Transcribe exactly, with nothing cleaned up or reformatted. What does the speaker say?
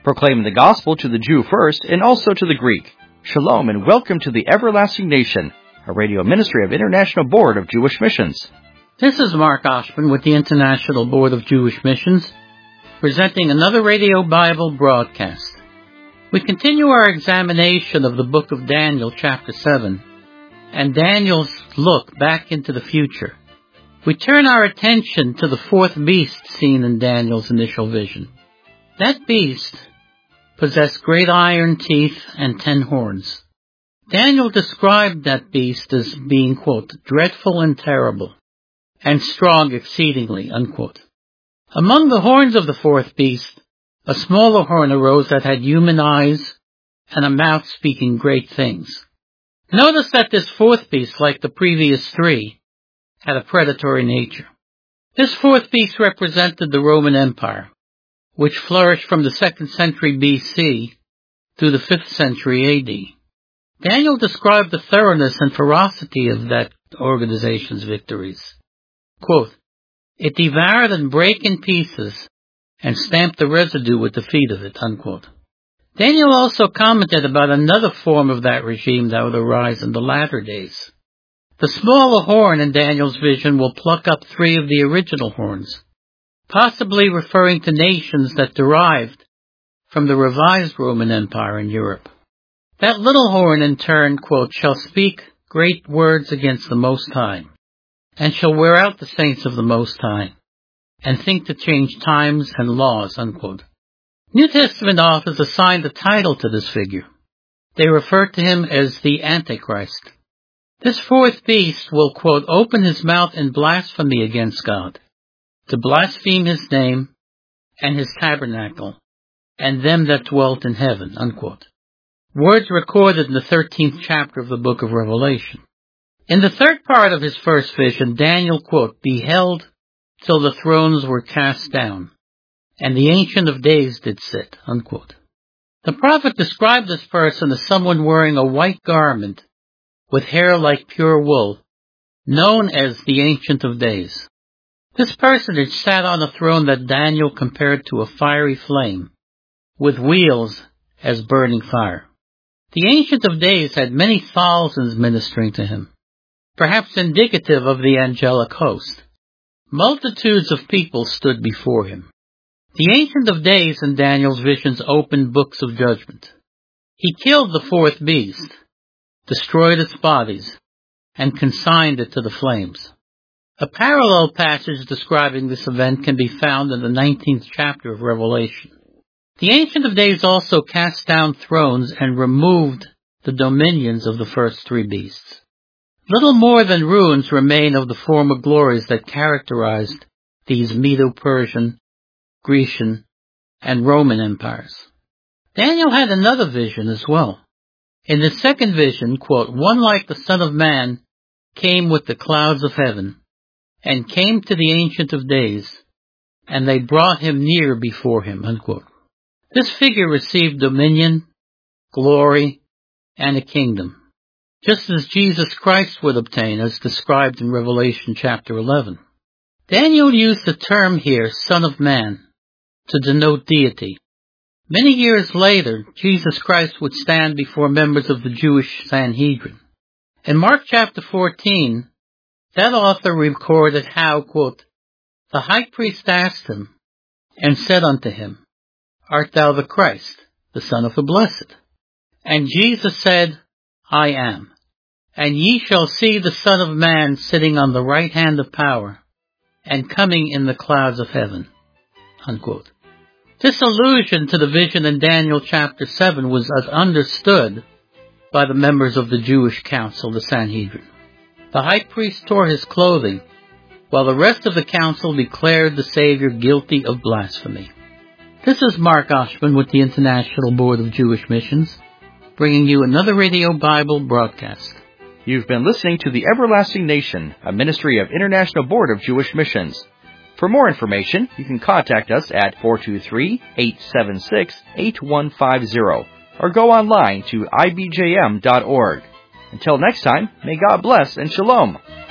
proclaiming the gospel to the Jew first and also to the Greek. Shalom and welcome to the Everlasting Nation, a radio ministry of International Board of Jewish Missions. This is Mark Oshman with the International Board of Jewish Missions, presenting another radio Bible broadcast. We continue our examination of the book of Daniel, chapter seven, and Daniel's look back into the future. We turn our attention to the fourth beast seen in Daniel's initial vision. That beast possessed great iron teeth and ten horns. Daniel described that beast as being, quote, dreadful and terrible, and strong exceedingly, unquote. Among the horns of the fourth beast, a smaller horn arose that had human eyes and a mouth speaking great things. Notice that this fourth beast, like the previous three, had a predatory nature. This fourth beast represented the Roman Empire, which flourished from the second century B C through the fifth century A D. Daniel described the thoroughness and ferocity of that organization's victories. Quote, it devoured and brake in pieces and stamped the residue with the feet of it, unquote. Daniel also commented about another form of that regime that would arise in the latter days. The smaller horn in Daniel's vision will pluck up three of the original horns, possibly referring to nations that derived from the revised Roman Empire in Europe. That little horn, in turn, quote, shall speak great words against the Most High, and shall wear out the saints of the Most High, and think to change times and laws, unquote. New Testament authors assigned a title to this figure. They refer to him as the Antichrist. This fourth beast will, quote, open his mouth in blasphemy against God, to blaspheme his name and his tabernacle, and them that dwelt in heaven, unquote. Words recorded in the thirteenth chapter of the book of Revelation. In the third part of his first vision, Daniel, quote, beheld till the thrones were cast down, and the Ancient of Days did sit, unquote. The prophet described this person as someone wearing a white garment with hair like pure wool, known as the Ancient of Days. This personage sat on a throne that Daniel compared to a fiery flame, with wheels as burning fire. The Ancient of Days had many thousands ministering to him, perhaps indicative of the angelic host. Multitudes of people stood before him. The Ancient of Days in Daniel's visions opened books of judgment. He killed the fourth beast, destroyed its bodies, and consigned it to the flames. A parallel passage describing this event can be found in the nineteenth chapter of Revelation. The Ancient of Days also cast down thrones and removed the dominions of the first three beasts. Little more than ruins remain of the former glories that characterized these Medo-Persian, Grecian, and Roman empires. Daniel had another vision as well. In the second vision, quote, one like the Son of Man came with the clouds of heaven, and came to the Ancient of Days, and they brought him near before him, unquote. This figure received dominion, glory, and a kingdom, just as Jesus Christ would obtain, as described in Revelation chapter eleven. Daniel used the term here, Son of Man, to denote deity. Many years later, Jesus Christ would stand before members of the Jewish Sanhedrin. In Mark chapter fourteen, that author recorded how, quote, the high priest asked him, and said unto him, art thou the Christ, the Son of the Blessed? And Jesus said, I am. And ye shall see the Son of Man sitting on the right hand of power, and coming in the clouds of heaven, unquote. This allusion to the vision in Daniel chapter seven was understood by the members of the Jewish council, the Sanhedrin. The high priest tore his clothing, while the rest of the council declared the Savior guilty of blasphemy. This is Mark Oshman with the International Board of Jewish Missions, bringing you another Radio Bible broadcast. You've been listening to the Everlasting Nation, a ministry of International Board of Jewish Missions. For more information, you can contact us at four two three, eight seven six, eight one five zero or go online to I B J M dot org. Until next time, may God bless and shalom.